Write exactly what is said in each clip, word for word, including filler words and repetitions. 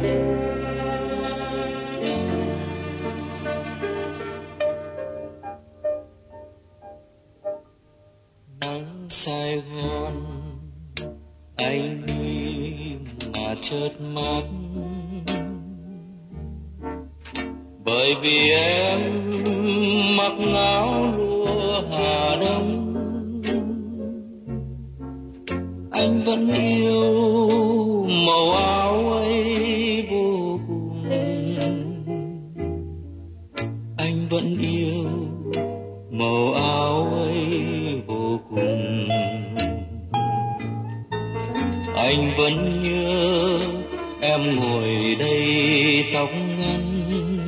Nắng Sài Gòn anh đi mà chợt mắt, bởi vì em mặc áo lụa Hà Đông. Anh vẫn yêu màu áo ấy vô cùng, anh vẫn yêu màu áo ấy vô cùng. Anh vẫn nhớ em ngồi đây tóc ngắn,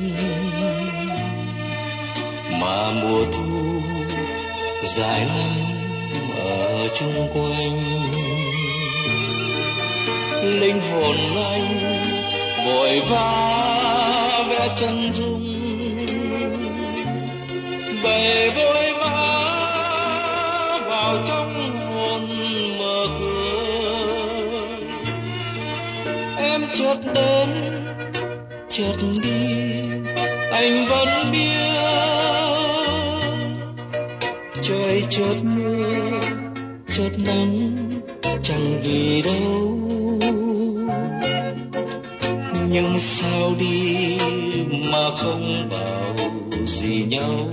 mà mùa thu dài lắm ở chung quanh. Linh hồn anh vội vã vẽ chân dung, bày vội vã vào trong hồn mơ cửa. Em chợt đến chợt đi anh vẫn biết, trời chợt mưa chợt nắng chẳng đi đâu. Nhưng sao đi mà không bảo gì nhau,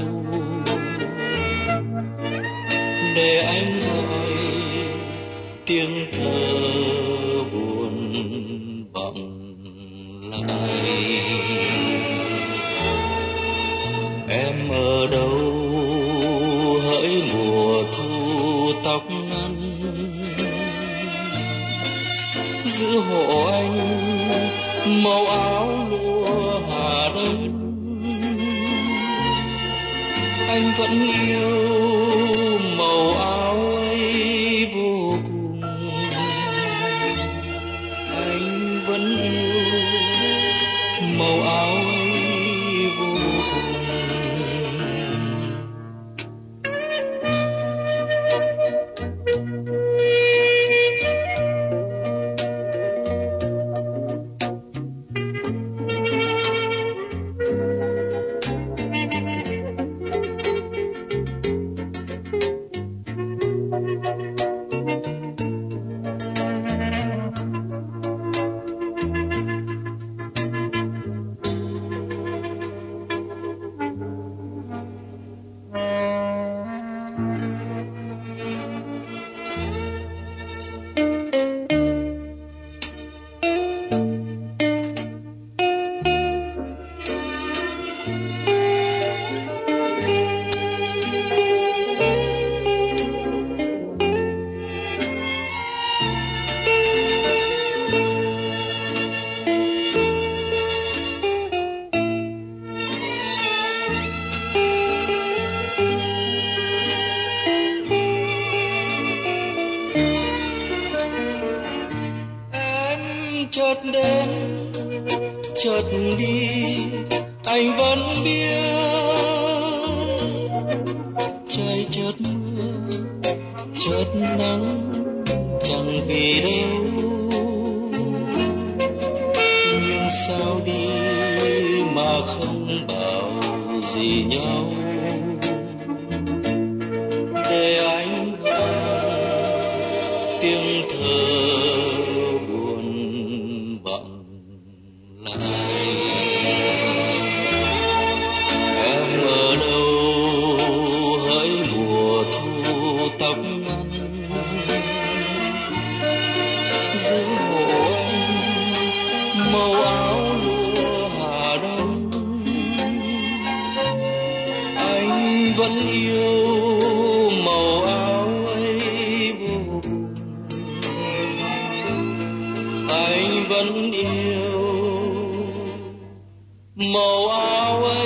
để anh gọi tiếng thơ buồn vọng lại. Em ở đâu hỡi mùa thu tóc ngắn, giữ hộ anh màu áo lụa Hà Đông. Anh vẫn yêu màu áo ấy vô cùng, anh vẫn yêu màu áo ấy vô cùng. Chợt đến chợt đi anh vẫn biết, trời chợt mưa chợt nắng chẳng vì đâu. Nhưng sao đi mà không bảo gì nhau, để anh gọi tiếng thơ lại. Em ở đâu hỡi mùa thu tóc ngắn, giữ hộ anh màu áo lụa Hà Đông. Anh vẫn yêu màu áo ấy vô cùng, anh vẫn yêu màu áo ấy